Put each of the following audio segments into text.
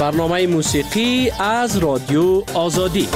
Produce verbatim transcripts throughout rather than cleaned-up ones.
برنامه موسیقی از رادیو آزادی.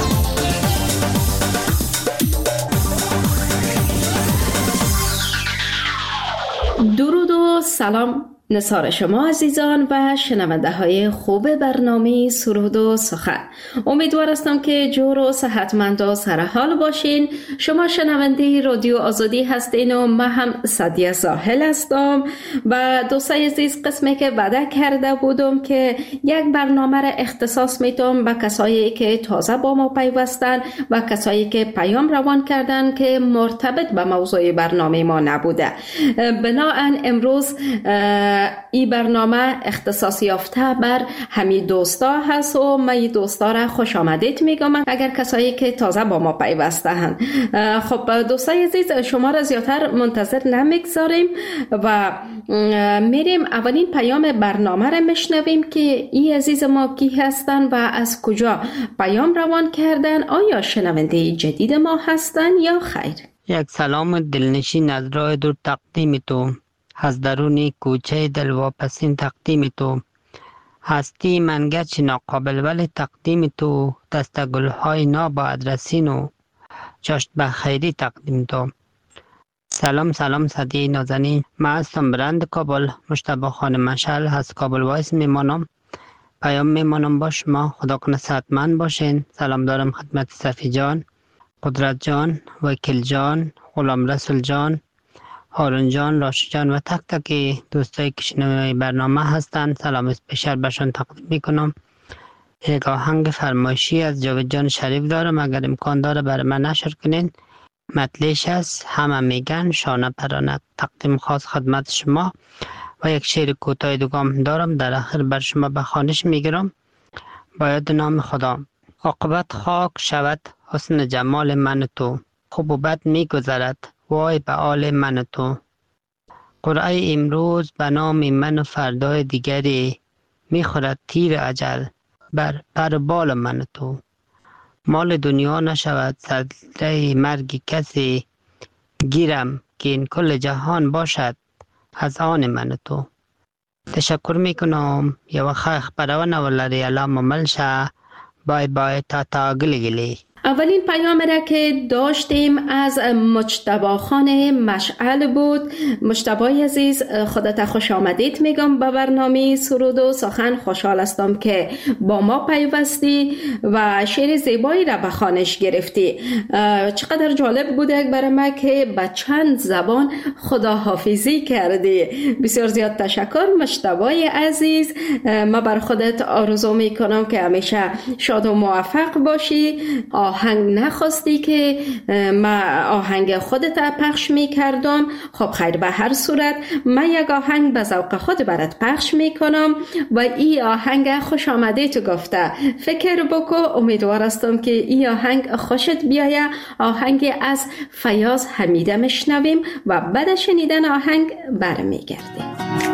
درود و سلام نثار شما عزیزان و شنونده های خوب برنامه سرود و سخن. امیدوار هستم که جور و صحتمند و سرحال باشین. شما شنونده رادیو آزادی هستین و من هم سعدیه ساحل هستم و دوستای عزیز، قسمی که وعده کرده بودم که یک برنامه را اختصاص میدم به کسایی که تازه با ما پیوستن و کسایی که پیام روان کردن که مرتبط به موضوع برنامه ما نبوده. بنابراین امروز این برنامه اختصاص یافته بر همین دوستا هست و من این دوستا را خوش آمدید میگم اگر کسایی که تازه با ما پیوسته هستند. خب دوستای عزیز، شما را زیادتر منتظر نمیگذاریم و میریم اولین پیام برنامه را میشنویم که این عزیز ما کی هستن و از کجا پیام روان کردن. آیا شنونده جدید ما هستن یا خیر؟ یک سلام دلنشین از راه دور تقدیم تو، از درون کوچه دلواپسین تقدیم تو، هستی من گرچه ناقابل ولی تقدیم تو، دست گلهای ناباید رسین و چاشت به خیری تقدیم تو. سلام سلام صدیه نازنین، من هستم برند کابل، مجتبی خان مشعل از کابل وایس میمانم. پیام میمانم با شما، خدا کنه صحتمند باشین. سلام دارم خدمت صفی جان، قدرت جان، وکیل جان، غلام رسول جان، هارون جان، راشد جان و تک تک دوستایی که شنونده برنامه هستند. سلام اسپیشال برشون تقدیم میکنم. یک آهنگ فرمایشی از جاوید جان شریف دارم، اگر امکان داره برای من نشر کنین. مطلعش است همه میگن شانه پرانه، تقدیم خاص خدمت شما. و یک شعر کوتاه دوگام دارم، در آخر بر شما به خوانش میگیرم. باید نام خدا. عاقبت خاک شود حسن جمال من تو، خوب و بد میگذرد وای به آل من تو. قرعه امروز به نام من و فردای دیگری، میخورد تیر اجل بر پر بال من تو. مال دنیا نشود سدره مرگ کسی، گیرم که این کل جهان باشد از آن من تو. تشکر میکنم. یه خیخ برای نولاری علام ملشه. بای بای تا تا گلی گلی. اولین پیام را که داشتیم از مجتبی خان مشعل بود. مجتبی عزیز، خودت خوش آمدید میگم به برنامه سرود و سخن. خوشحال هستم که با ما پیوستی و شعر زیبایی را به خوانش گرفتی. چقدر جالب بوده برای ما که به چند زبان خداحافظی کردی. بسیار زیاد تشکر مجتبی عزیز. ما بر خودت آرزو میکنم که همیشه شاد و موفق باشی. آهنگ نخواستی که من آهنگ خودت پخش میکردم. خب خیر، به هر صورت من یک آهنگ به ذوق خود برات پخش میکنم و این آهنگ خوش آمده تو گفته. فکر بکو، امیدوار هستم که این آهنگ خوشت بیایه. آهنگ از فیاض حمیده میشنویم و بعد شنیدن آهنگ برمیگردیم.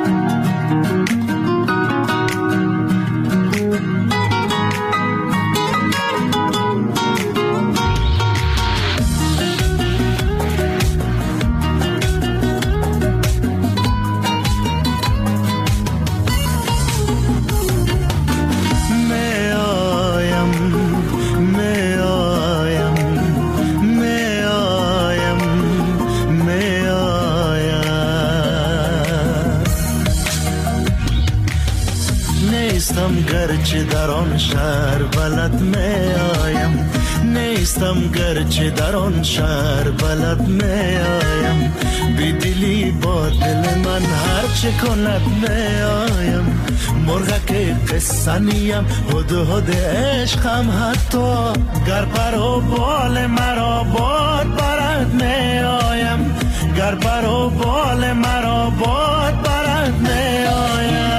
گرچه در آن شهر بلد می آیم، نیستم گرچه در آن شهر بلد می آیم. بی دلی با دل من هر چه کند می آیم. مرغک قصه نیم هد هد عشقم، حتی گر پر و بال مرا باد برد می آیم. گر پر و بال مرا باد برد می آیم.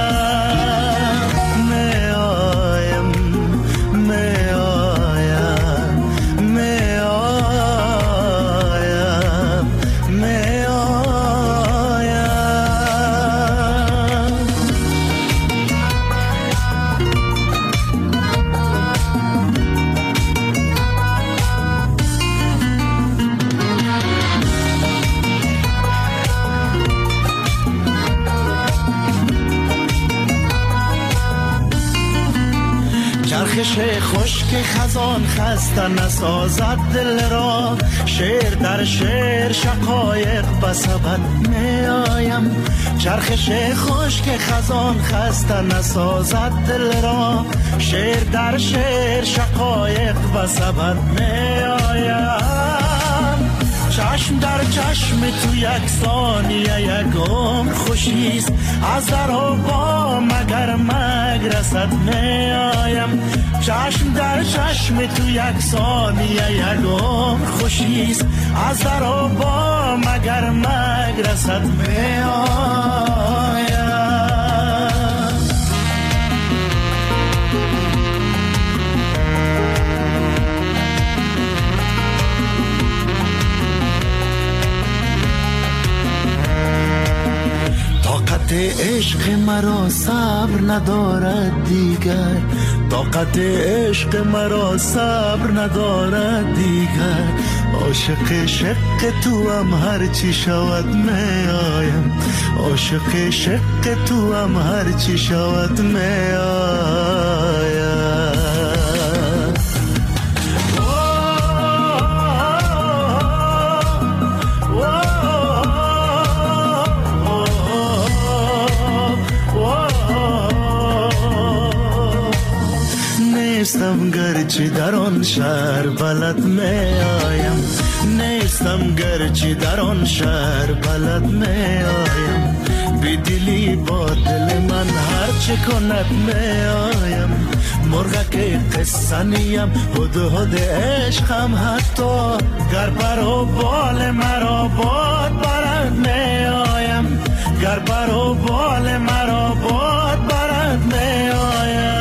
خوش که خزان خسته نسازد دل را، شعر در شعر شقایق بسبب می آیم. چرخش خوش که خزان خسته نسازد دل را، شعر در شعر شقایق بسبب می آیم. چشم در چشم تو یک ثانیه یک عمر خوشیست، از در و با مگر مگرست می آیم. چشم در چشم تو یک ثانیه یک عمر خوشیست، از در و با مگر مگرست می آیم. طاقت عشق مرا صبر ندارد دیگر، طاقت عشق مرا صبر ندارد دیگر. عاشق شق تو هم هر چی شود می آیم، عاشق شق تو هم هر چی شود می آیم. نیستم گرچه در آن شهر بلد می آیم، نیستم گرچه در آن شهر بلد می آیم. بی دلی با دل من هر چه کند می آیم. مرغک قصه نیم هد هد عشقم، حتی گر بر و بال مرا باد برد می آیم، گر بر و بال مرا باد برد می آیم.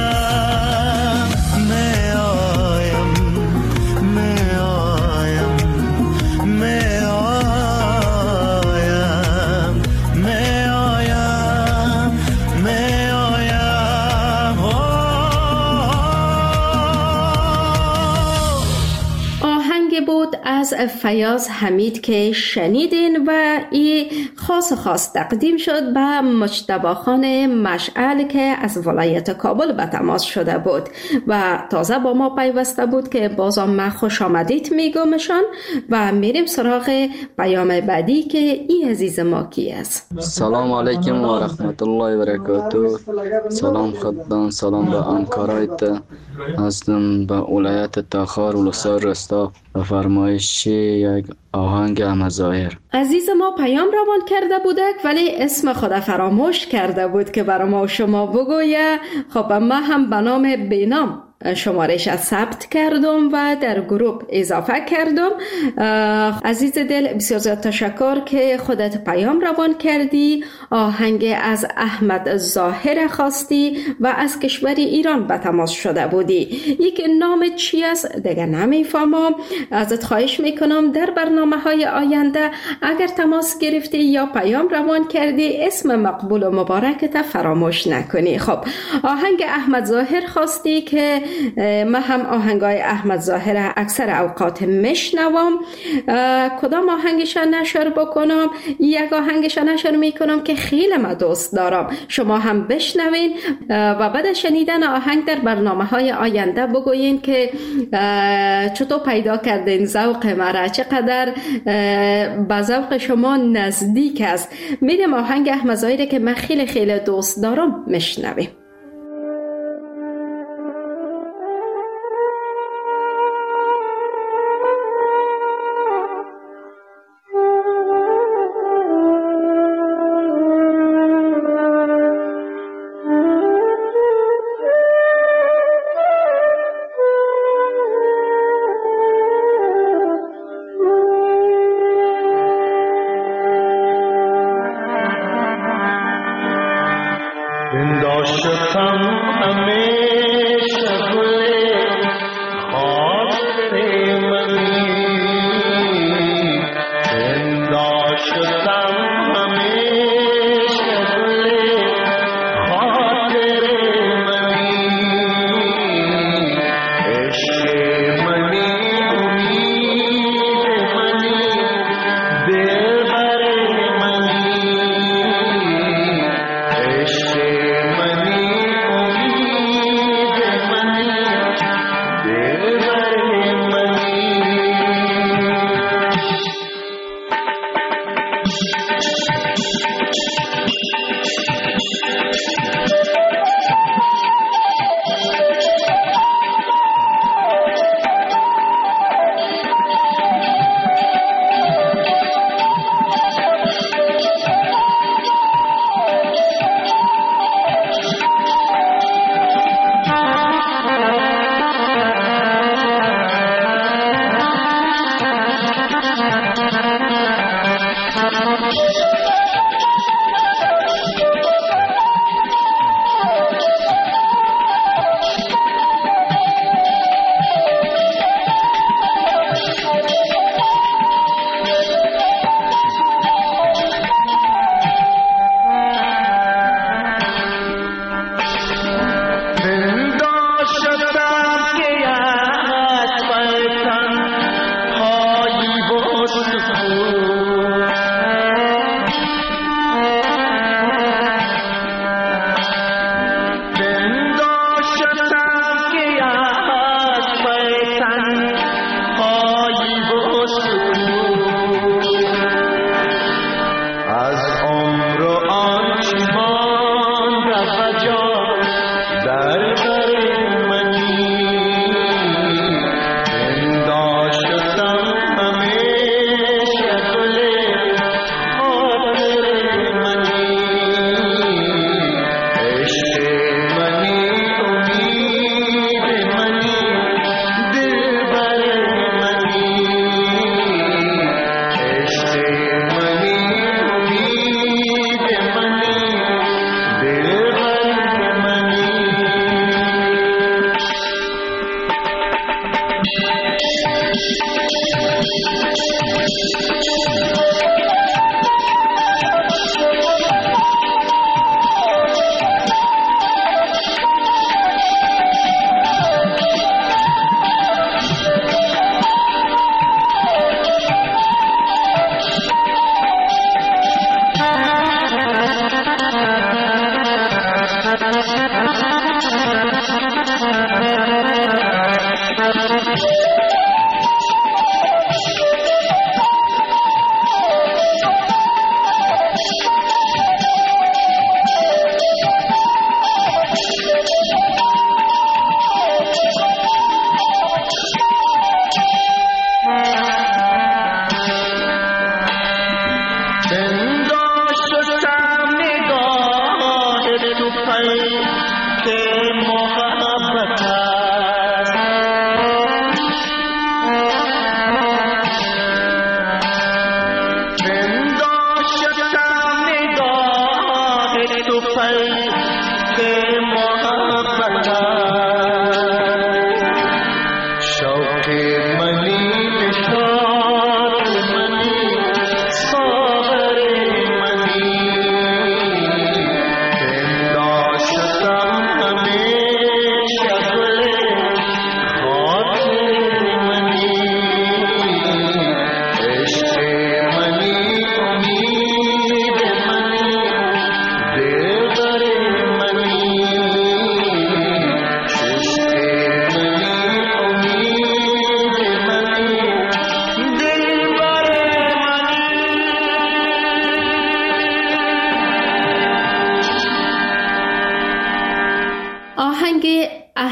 از فیاض حمید که شنیدین و این خاص خاص تقدیم شد به مجتبی خان مشعل که از ولایت کابل به تماس شده بود و تازه با ما پیوسته بود که بازم ما خوش آمدید میگمشان و میریم سراغ پیام بعدی که این عزیز ما کی است. سلام علیکم و رحمت الله و برکاته. سلام خدان، سلام به همکارایت هستم به ولایت تخار ولسای رستا و فرمایش یک آهنگ مظاهر. عزیز ما پیام روان کرده بودک ولی اسم خود فراموش کرده بود که برای ما شما بگویه. خب ما هم به نام بینام شمارش ثبت کردم و در گروه اضافه کردم. عزیز دل بسیار زیاد تشکر که خودت پیام روان کردی. آهنگ از احمد ظاهر خواستی و از کشور ایران به تماس شده بودی. یک نام چی است دیگه نمیفهمم. ازت خواهش میکنم در برنامه های آینده اگر تماس گرفتی یا پیام روان کردی اسم مقبول و مبارکت فراموش نکنی. خب آهنگ احمد ظاهر خواستی که من هم آهنگای احمد ظاهر اکثر اوقات میشنوم. کدام آهنگش نشر بکنم؟ یک آهنگش نشر میکنم که خیلی من دوست دارم، شما هم بشنوین و بعد شنیدن آهنگ در برنامه های آینده بگوین که چطور پیدا کردین ذوق مرا، چقدر به ذوق شما نزدیک است. میریم آهنگ احمد ظاهر که من خیلی خیلی دوست دارم میشنویم. عاشق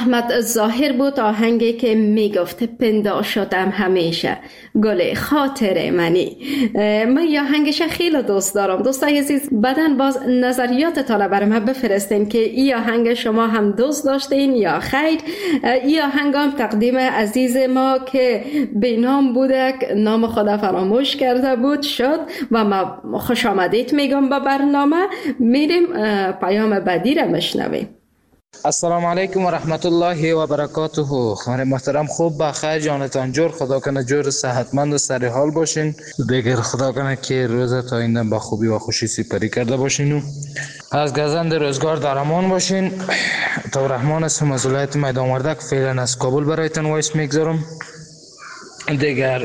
احمد ظاهر بود، آهنگی که میگفت پندا شدم همیشه گل خاطر منی. من یا آهنگش خیلی دوست دارم. دوستای عزیز، بعدن باز نظریاتتان برای من بفرستین که این آهنگ شما هم دوست داشتین یا خیر. این آهنگ هم تقدیم عزیز ما که به نام بوده، نام خدا فراموش کرده بود شد و ما خوش آمدید میگم به برنامه. میریم پیام بعدی را بشنویم. السلام علیکم و رحمت الله و برکاته. خانه محترم خوب بخیر جانتان جور، خدا کنه جور صحتمند و سر حال باشین. دیگر خدا کنه که روزت آینده با خوبی و خوشی سپری کرده باشین و از گزند روزگار در امان باشین. تا رحمان اسم از ولایت میدان وردک فعلا از کابل برایتان وایس میگذارم. دیگر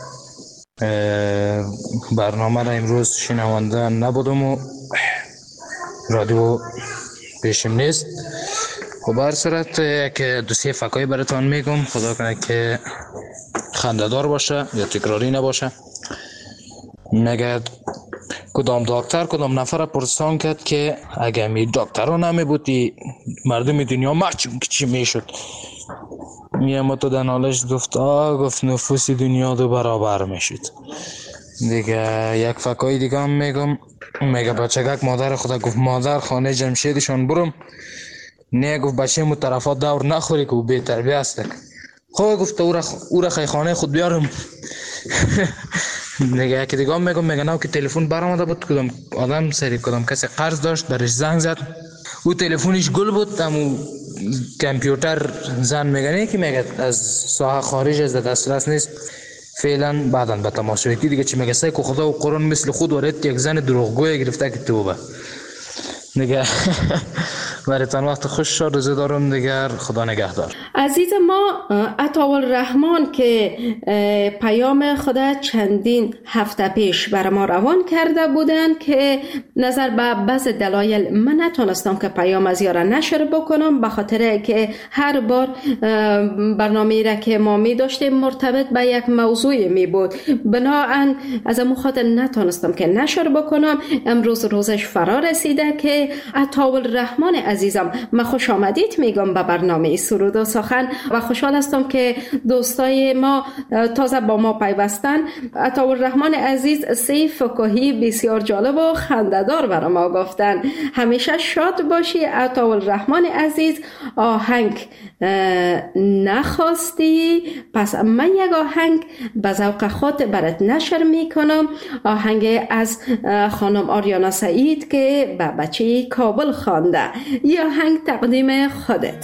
برنامه را امروز شنونده نبودم و رادیو پیشم نیست. خب هر صورت که دو سه فکایی براتون میگم، خدا کنه که خنده‌دار باشه یا تکراری نباشه. میگه کدام دکتر کدام نفر پرسان کرد که اگه می دکتر نمی بودی مردم دنیا معلوم که چی میشد. یه متدنالش گفت آه گفت نفوس دنیا دو برابر میشد. دیگه یک فکایی دیگه هم میگم. میگه بچگک مادر خدا گفت مادر خانه جمشیدشان برم. نه گفت بچه مو طرفات دور نخوری که او بی تربیه است. خب گفت او را او را خانه خود بیارم. دیگه که دیگه میگم میگه نه که تلفن برآمده بود، کدام آدم سری کدام کسی قرض داشت برش زنگ زد، او تلفنش گل بود، امو کامپیوتر زن میگه که میگه از ساحه خارج از دسترس نیست فعلا. بعداً به تماشای کی دیگه چی میگه سای که خدا و قرآن مثل خود ورد یک زن دروغگوی گرفته که توبه. دیگه برایتان وقت خوش شد. روزه دارم دیگر، خدا نگهدار. عزیز ما عطاالرحمن که پیام خدا چندین هفته پیش بر ما روان کرده بودن که نظر به بعض دلایل من نتونستم که پیام از یارا نشر بکنم، به خاطر که هر بار برنامه را که ما می داشتیم مرتبط به یک موضوع می بود، بنابراین از امو خاطر نتونستم که نشر بکنم. امروز روزش فرا رسیده که عطاالرحمن عزیزم من خوش آمدید میگم به برنامه سرود و سخن و خوشحال هستم که دوستای ما تازه با ما پیوستن. عطاالرحمن عزیز سه فکاهی بسیار جالب و خنده‌دار برای ما گفتن. همیشه شاد باشی عطاالرحمن عزیز. آهنگ نخواستی پس من یک آهنگ به ذوق خود برات نشر میکنم. آهنگ از خانم آریانا سعید که به بچه کابل خوانده. یا آهنگ تقدیم خودت.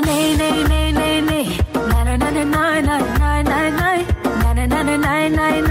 Nine, nine,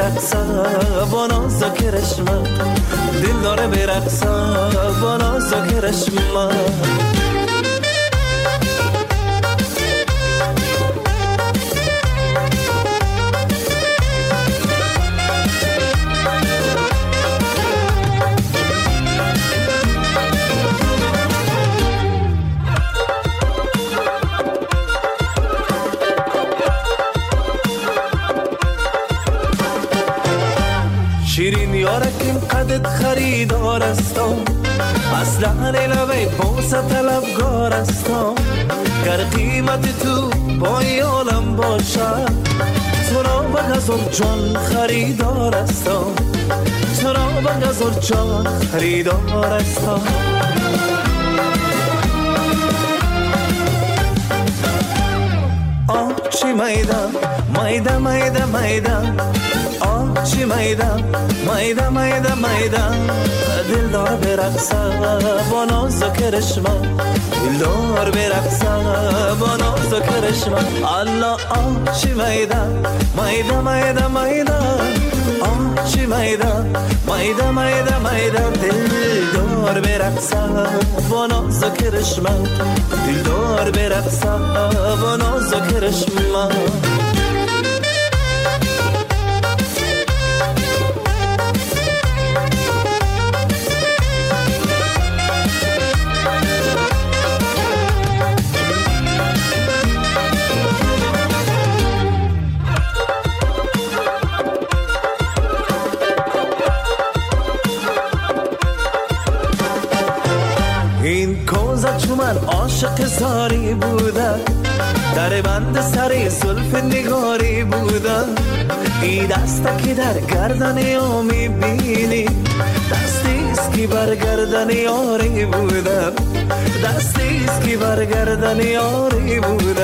برقصه با ناز و کرشمه دل داره برقصه با ناز و کرشمه شیرین یارکیم قدت خریدار استم از لحن لبه بوسه طلبگار استم گر قیمت تو پای عالم باشه تو را به غزل جان خریدار استم تو را به غزل جان خریدار استم آه چی میدم میدم میدم میدم آه چی میدم میدم میدم میدم دل دار برقصه با ناز و کرشمه دل دار برقصه با ناز و کرشمه الله آه چی میدم میدم میدم میدم آه چی میدم میدم میدم میدم دل دار برقصه با ناز و کرشمه دل دار برقصه با ناز و کرشمه این کوزه چو من عاشق زاری بوده در بند سری زلف نگاری بوده این دسته که در گردن یا میبینی دستیست که بر گردن یاری بوده دستیست که بر گردن یاری بوده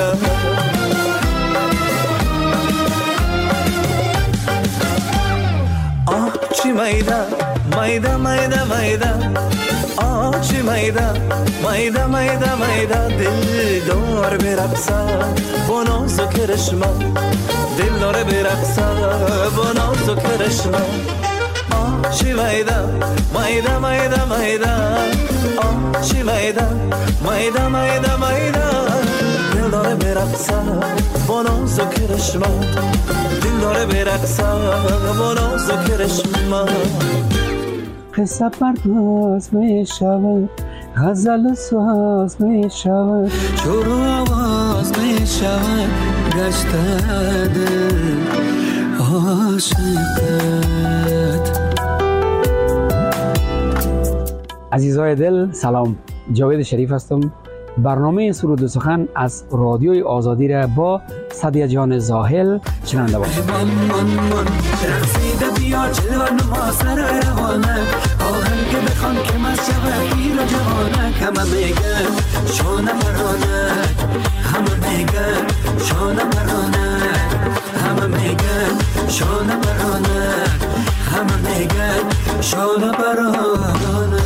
آه چی میده میده میده میده آه چی میده میده میده میده دل دار برقصه با ناز و کرشمه دل داره برقصه با ناز و کرشمه آه چی میده میده میده میده آه چی میده میده میده میده دل داره برقصه با ناز و کرشمه دل داره برقصه با ناز و کرشمه قصه پرداز می شود غزل ساز می شود شروع آواز می شود گشت دل عاشقت. عزیزای دل سلام، جاوید شریف هستم. برنامه سرود و سخن از رادیوی آزادی را با سعدیه جان زاهل شنونده باشید. من من من رقصیده بیا جلوه نما سر روانه آهنگ بخوان که مست شود پیر و جوانه همه میگن شانه مرانه همه میگن شانه مرانه همه میگن شانه مرانه همه میگن شانه مرانه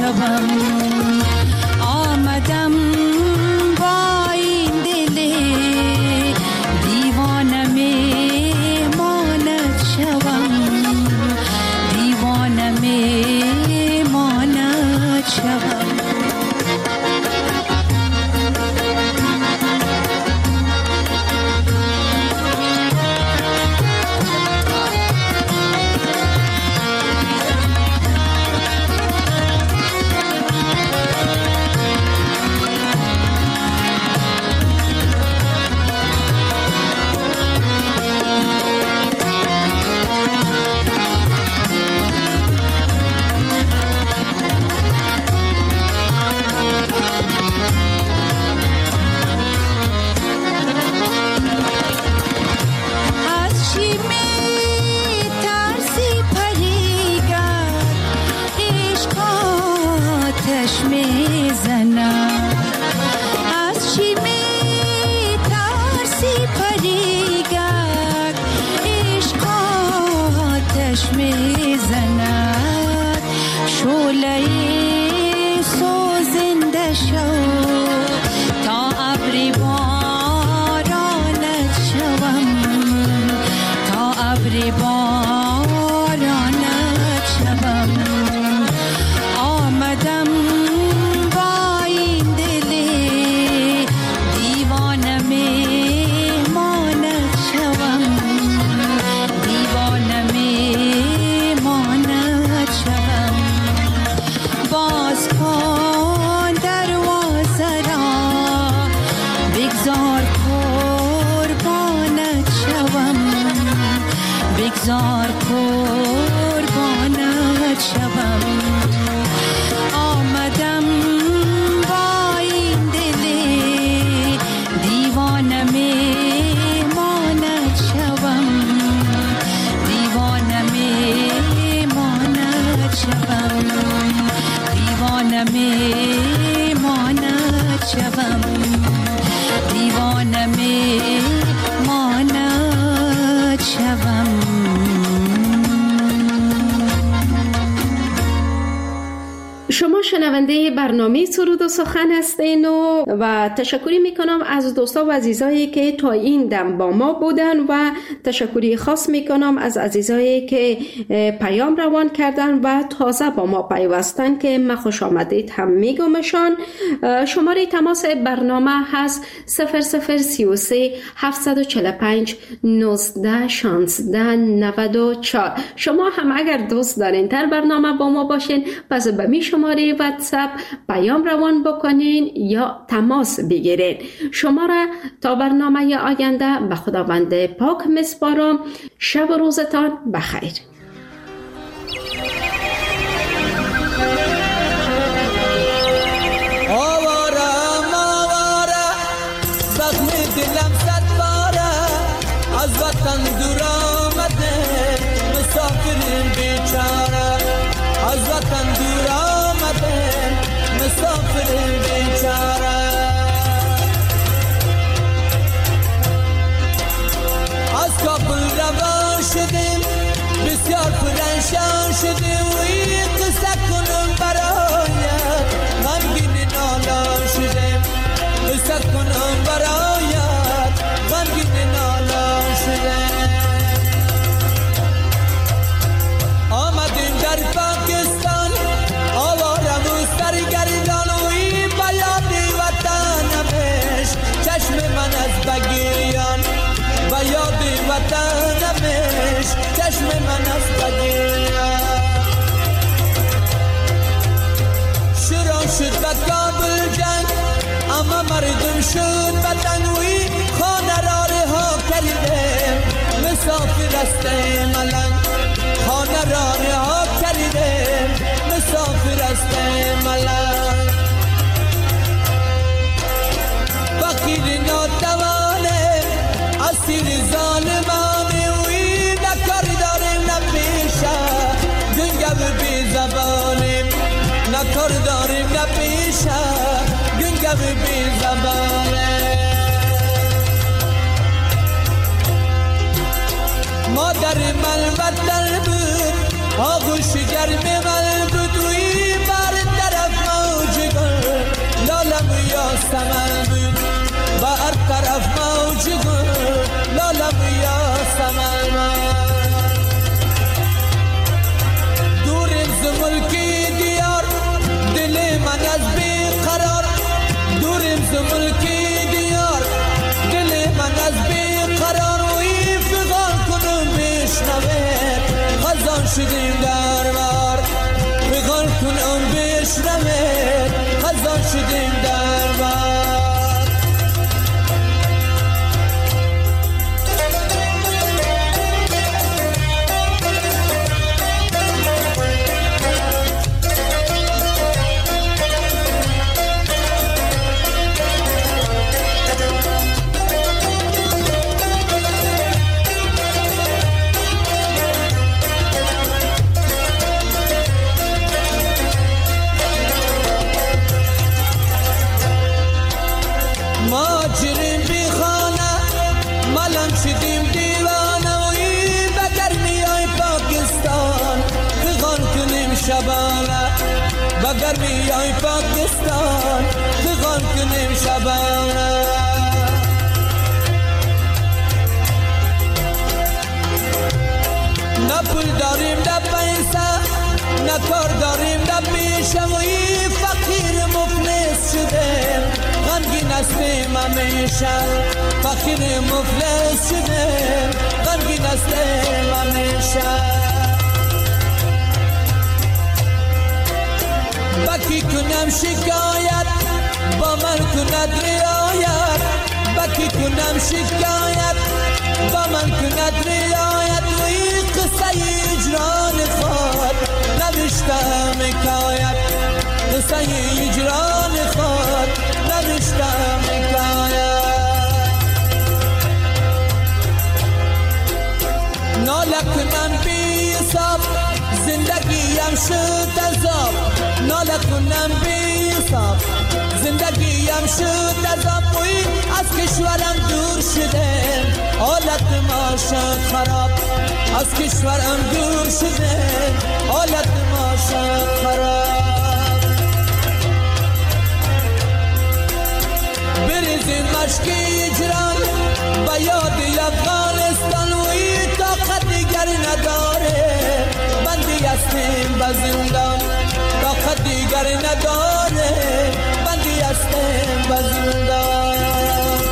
شوم آمدم با این دل دیوانه میماند شوم دیوانه میماند شوم شما شنونده برنامه سرود و سخن هستین و, و تشکری میکنم از دوستا و عزیزایی که تا این دم با ما بودن و تشکری خاص میکنم از عزیزایی که پیام روان کردن و تازه با ما پیوستن که ما خوش آمدید هم میگمشان. شماره تماس برنامه هست صفر صفر سی و سه هفتصد و چهل و پنج نوزده شانزده نود و چهار. شما هم اگر دوست دارین تر برنامه با ما باشین پس به می شماره واتساپ پیام روان بکنین یا تماس بگیرین. شما را تا برنامه آینده به خداوند پاک میسپارم. شب و روزتان بخیر. آوارم آواره زخم دلم صد باره از وطن دور آمده مسافر بیچاره از وطن دور آمده مسافر بیچاره از کابل روان شدیم بسیار پرنشان شدیم و این قصه کنم برایت غمگین نالان شدیم قصه کنم برایت غمگین نالان شدیم. آمدیم در پاکستان آوارم و سرگردان و این بیاد وطنمش چشم من از بگیریان بیاد وطنمش چشم من از بگیریان. شروع شد به کابل جنگ اما مردم شد بدنوی خانه را رها کردیم مسافر است ملنگ خانه را رها کردیم مسافر است ملنگ. فقیر ناتوانه اسیر ظالمانه وی نکار داریم نپیشه گنگو بی زبانیم نکار داریم نپیشه گنگو بی زبانه. مادر من وطن بود آغوش گرم من بود وی بر طرف گرمی های پاکستان خیغان کنیم شبانه نه پول داریم نه پیسه نه کار داریم نه پیشه و این فقیر مفلس شدیم غمگین هستیم همیشه فقیر مفلس شدیم غمگین هستیم همیشه بکی کنم شکایت با من کند رعایت بکی کنم شکایت با من کند رعایت و این قصه اجران خود نوشتم حکایت قصه اجران خود نوشتم حکایت ناله کنم بی حساب زندگیم شد عذاب ناله کنم بی حساب زندگیم شد عذاب وی از کشورم دور شده حالت ما شد خراب از کشورم دور شده حالت ما شد خراب بریزیم مشک اجران با یاد افغانستان وی طاقت دیگر نداره بندی هستیم به زندان طاقت دیگر نداره بندی هستیم به زندان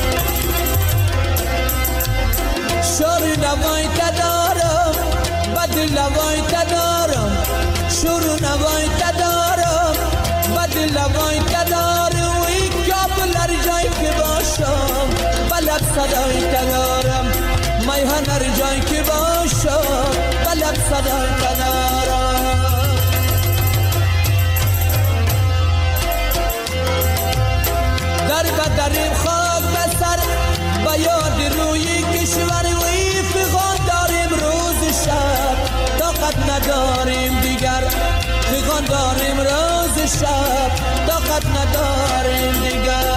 شور نوای تدارم بد لوای تدارم شور نوای تدارم بد لوای تدارم وی کابل هر جایی که باشم بلد صدای تدارم میهن هر جایی که باشم بلد صدای تدارم در بدریم خاک بسر با یاد روی کشور وی فغان داریم روز شب طاقت نداریم دیگر فغان داریم روز شب طاقت نداریم دیگر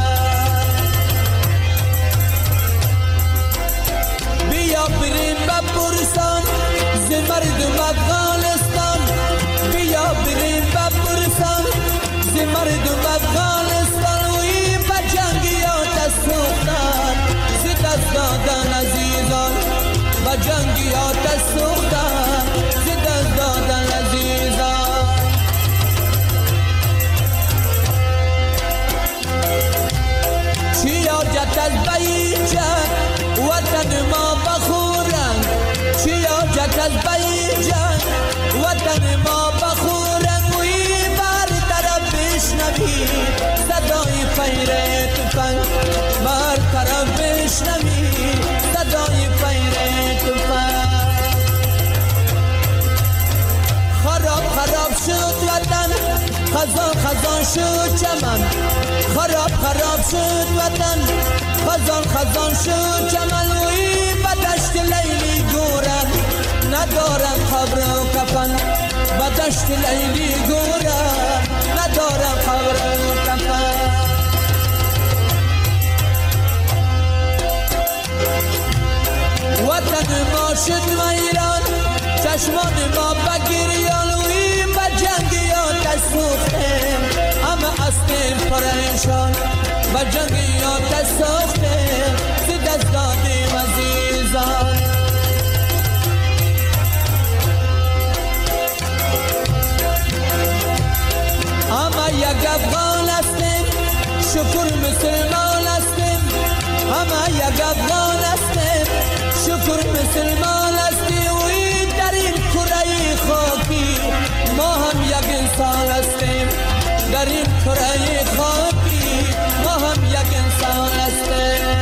بیا بریم بپرسان ز مردم افغانستان بیا بریم بپرسان ز مردم افغانستان وی با جنگیات سوختن ز دست دادن عزیزان با جنگیات سوختن ز دست دادن عزیزان چی حاجت از بیجن وطن ما بخورن چی حاجت از بیجن وطن ما بخورن وی بر طرف بشنوی صدای فیر تفنگ بر طرف بشنوی صدای فیر تفنگ خراب خراب شد وطن خزان خزان شد چمن خراب خراب شد وطن خزان خزان شد چمن وی بدشت لیلی گورم ندارم خبر و کفن بدشت لیلی گورم ندارم خبر و کفن وطن ما شد ویران چشمان ما بگیریان وی با جنگیات سوختیم همه هستیم پریشان با جنگیات سوختیم ز دست دادیم عزیزان همه یک افغان هستیم شکر مسلمان هستیم همه یک افغان هستیم شکر مسلمان هستیم وی در این کره خاکی ما هم یک انسان هستیم در این کره خاکی ما هم یک انسان هستیم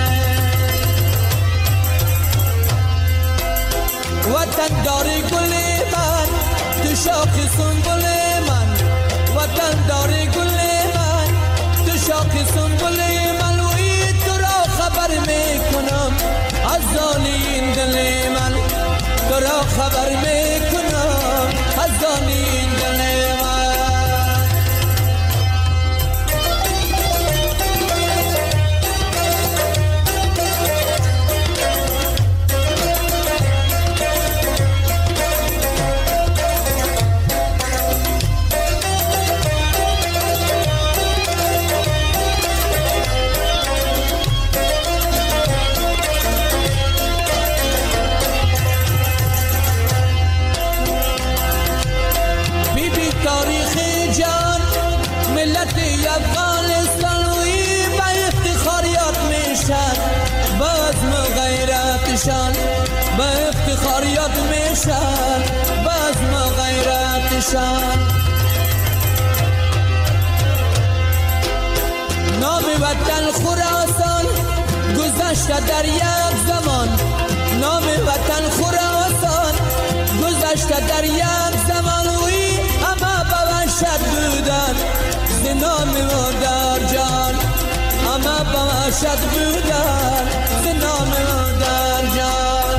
وطن داری گل من تو شاخ سنبل من وطن داری گل من تو شاخ سنبل من وی تو را خبر میکنم از زانی دل من تو را خبر میکنم از زانی دل من افغانستان وی به افتخار یاد میشد بزم و غیرتشان به افتخار یاد میشد بزم و غیرتشان نام وطن خراسان گذشته در یک زمان نام وطن خراسان گذشته در یک زمان وی همه به وحشت بودن ز نام مادر جان همه به وحشت بودن ز نام مادر جان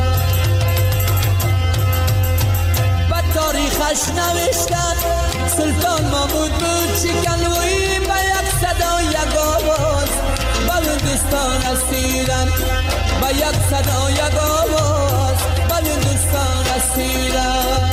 به تاریخش نوشتن سلطان محمود بود شکن وی به یک صدا یک آواز به هندوستان اسیرن به یک صدا یک آواز به هندوستان اسیرن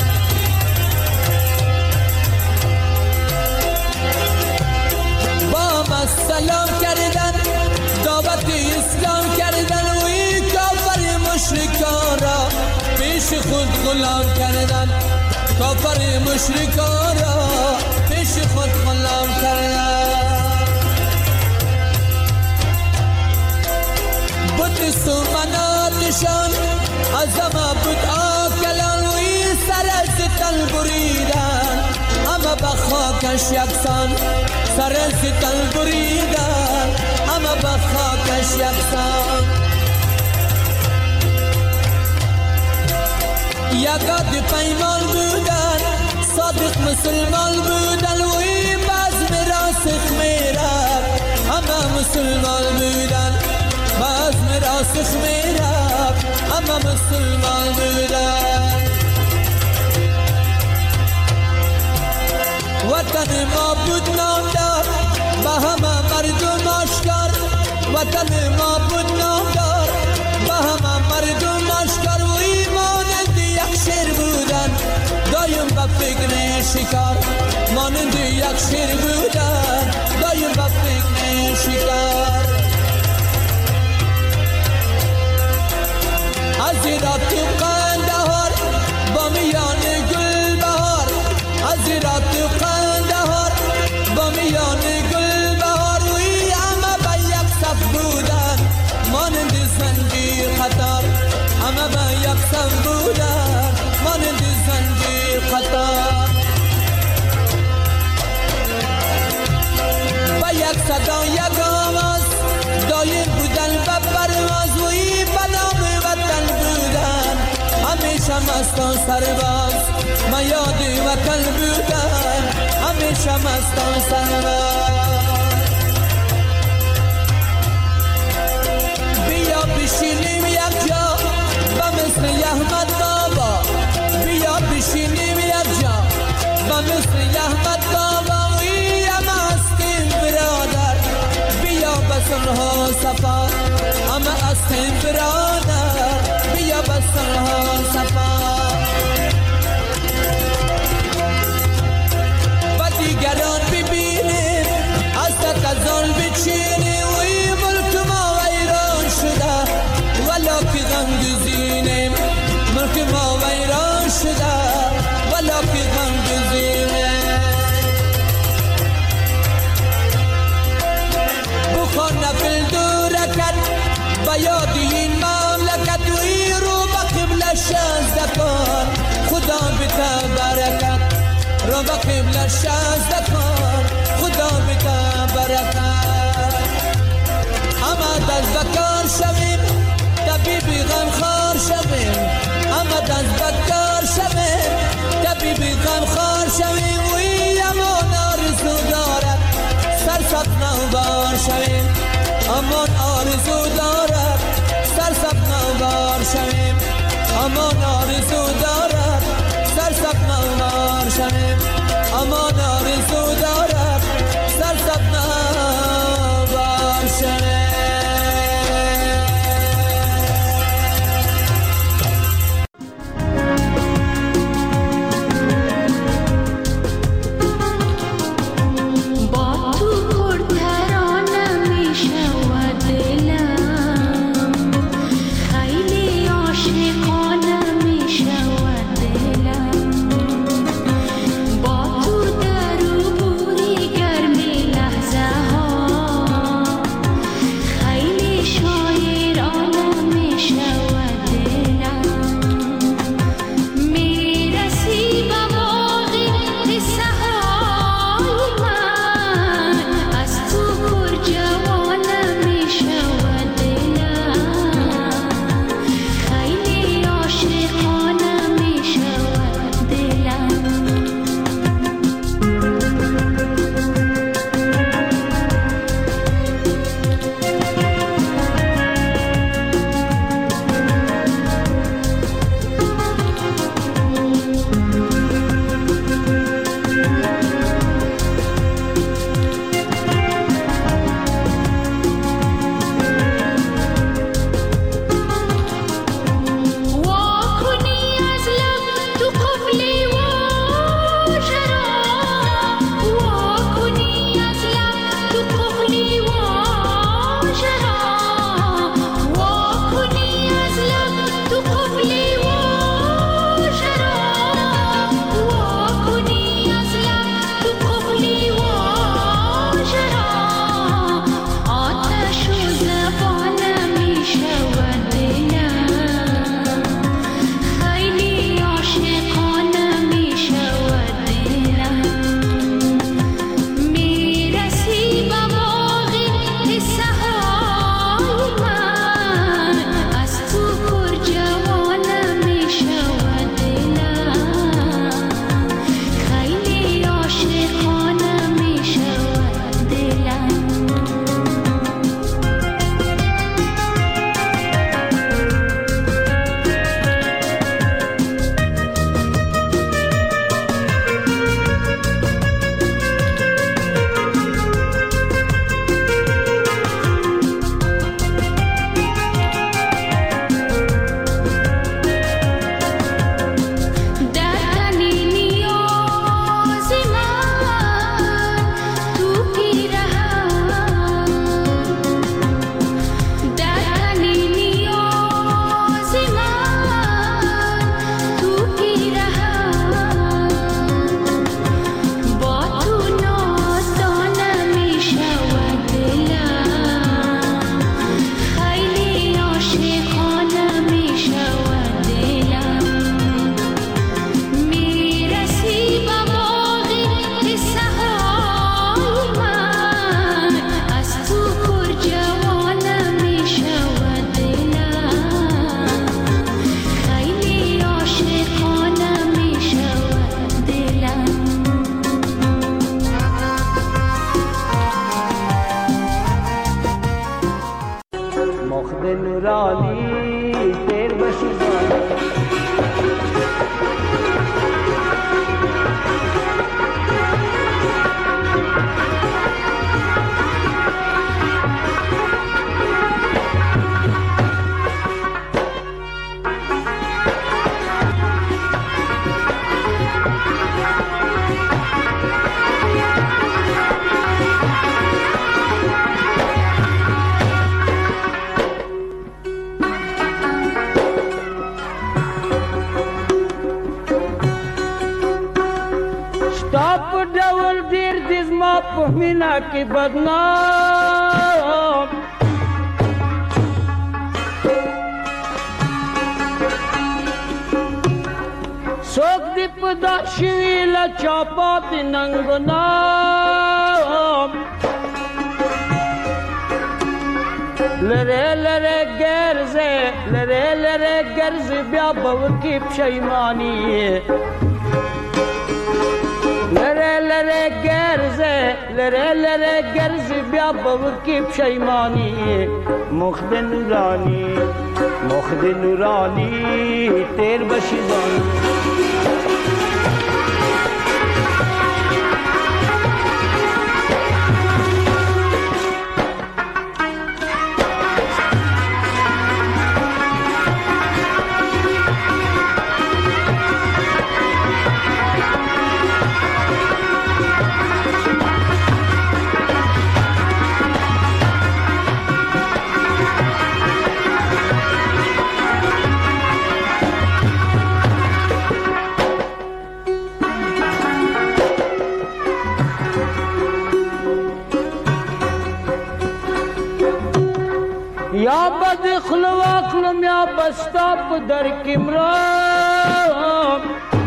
با ما سلام کردن دعوت اسلام کردن وی کافر مشرکان را پیش خود غلام کردن کافر مشرکان را پیش خود غلام کردن بود سومناتشان از همه بود آکلان وی سر از تل بریدن همه به خاکش یکسان سر از تل بریدن همه به خاکش یکسان یکاد پیمان بودن صادق مسلمان بودن وی باز میراسخ میرد همه مسلمان بودن باز میراسخ میرد همه مسلمان بودن وطن ما بود نامدار به همه مردم آشکار وطن ما بود نامدار به همه مردم آشکار وی مانند یک شیر بودن دایم به فکر شکار مانند یک شیر بودن دایم به فکر شکار از ایراد تو قندهار با میان گل بهار از ایراد تو قندهار با میان گل بهار وی همه به یک صف بودن مانند زنجیر قطار همه به یک صف بودن مانند زنجیر قطار به یک صدا یک آواز دایر بودن به پرواز وی به نام وطن بودن همیشه مستان سرباز ما یاد وطن بودن همیشه مستان سرباز بیا بشینیم یک جا به مثل احمد بابا بیا بشینیم یک جا به مثل احمد بابا وی همه هستیم برادر بیا به صلح و صفا همه هستیم برادر بیا به صلح و صفا و دیگران ببینیم از تکزان بچینیم وی ملک ما ویران شده ولا که غم گزینیم ملک ما ویران شده ولا که غم گزینیم بخوان نفل دورکت با یاد این مملکت وی رو با قبل شازده کن خدا بتا برکت رو با قبل شازده کن خدا بتا برکت اما دست بکار شویم طبیبی غمخوار شویم اما دست بکار شویم طبیبی غمخوار شویم وی امان آرزو دارد سرسبز نوبار شویم امان آرزو دارد سرسبز نوبار شویم امان آرزو دارد سرسبز نوبار شویم امان آرزو دارد سرسبز نوبار شویم خیلی عاشقانه می شود فهمینا کی بدنام سوک دی پدا شویل چاپات ننگنام لره لره گرزه لره لره گرزه بیا بوکی پشیمانی لره لره گرزه لره لره گرزه بیا بوکی پشیمانی مخد نورانی مخد نورانی تیر بشیدان یا بدخل واقلم یا بستا در کمرام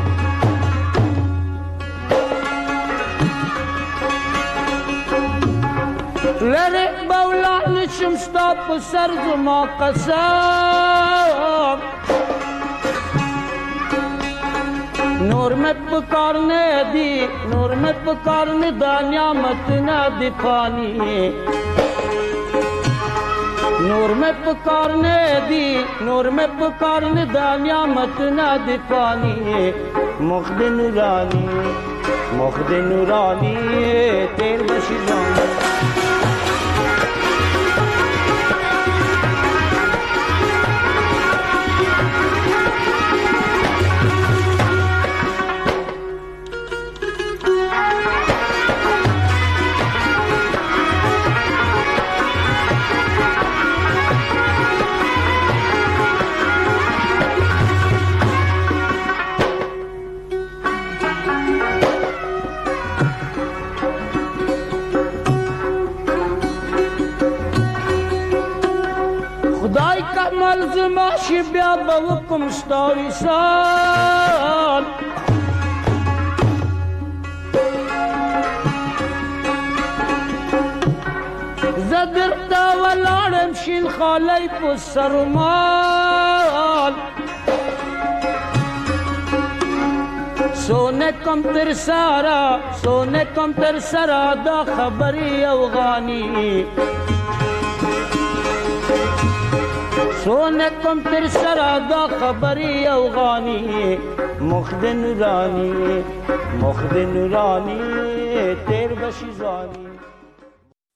لره بولا نشم ستا سر زما قسم نور میں پکارنے دی نور میں پکارنے دا نعمت نہ دی پانی نور میں پکارنے دی نور میں پکارنے دا نعمت نہ دی پانی مخد نورانی مخد نورانی تیر بشیدانی خدای کا ملزماشی بیا بوکم ستاری سال زدرتا ولارم شیل خالی پو سرمال سونے کم تر سارا سونے کم تر سارا دا خبری اوغانی سونے کم تر سرا دا خبری اوغانی مخد نورانی مخد نورانی تیر بشیزانی